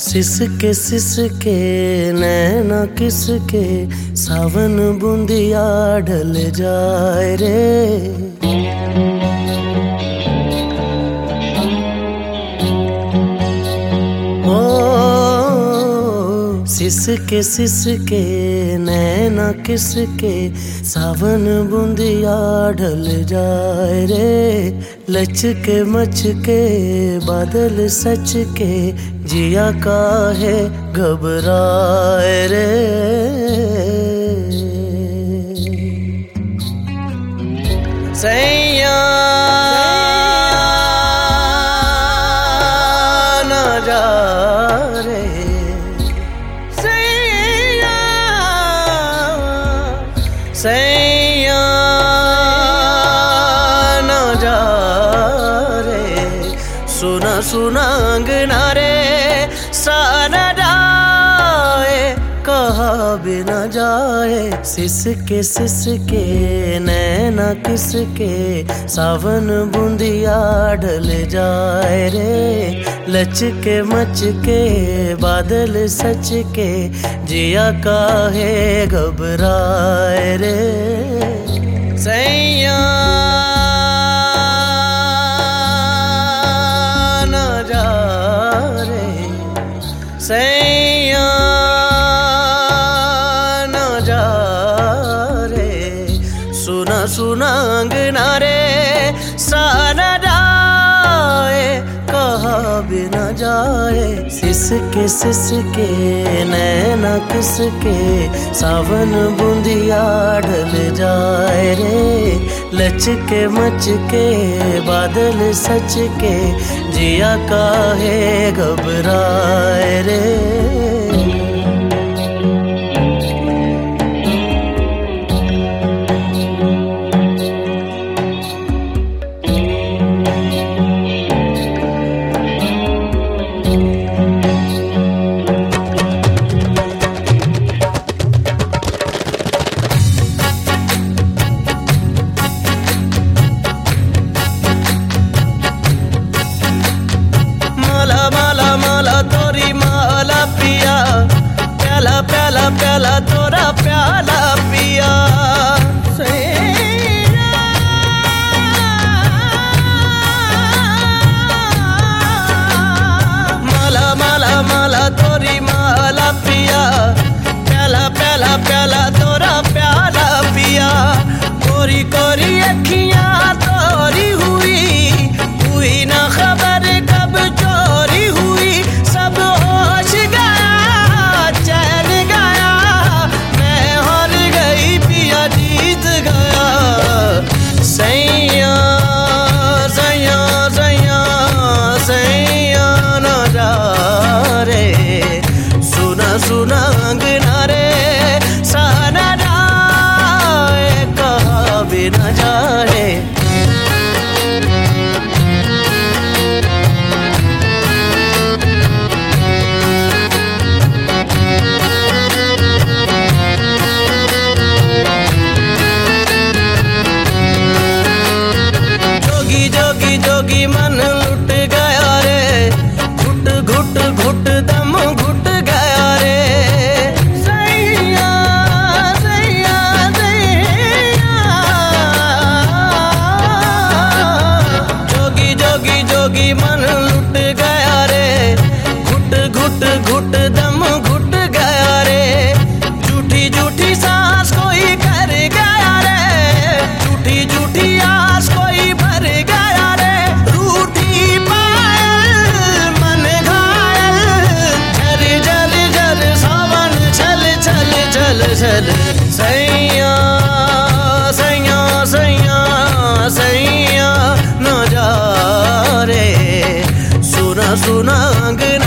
सिसके नैना किसके सावन बूंदिया ढल जाए रे। सिसके नैना किसके सावन बूंदिया ढल जाए रे। लचके मचके बादल सच के जिया काहे घबराए रे। सैया ना जा रे, सैया ना जा रे। सुना सुना अंगना रे साना जाए कहा बिना जाए। सिसके नैना किसके सावन बूंदिया ढल जाए रे। लचके मचके बादल सच के जिया काहे घबराए रे। सैया ना जा रे, सैया ना जा रे। सुना सुना अंगना रे साना जाए कहा बिना जाए। सिसके नैना किसके सावन बूंदिया ढल जाए रे। लचके मचके बादल सच के जिया काहे घबराए रे। माला तोरी माला पिया, प्याला प्याला प्याला तोरा प्याला पिया। माला माला माला तोरी माला पिया, प्याला प्याला प्याला तोरा प्याला पिया। कोरी कोरी अखियां तोरी हुई ना खबर कब चोरी हुई। सब होश गया चैन गया, मैं हार गई पिया जीत गया। सैया सैया सैया सैया ना जा रे। सुना सुना अंगना रे साना जाए कहा बिना जाए। जोगी मन लुट गया रे, घुट घुट घुट दम घुट गया रे। सैया सैया सैया जोगी जोगी जोगी मन लुट गया रे। घुट घुट घुट दम घुट गया रे। झूठी झूठी सांस कोई कर गया रे। झूठी झूठी आस कोई भर गया रे। चल सैया सैया सैया सैया ना जा रे। सुना सुना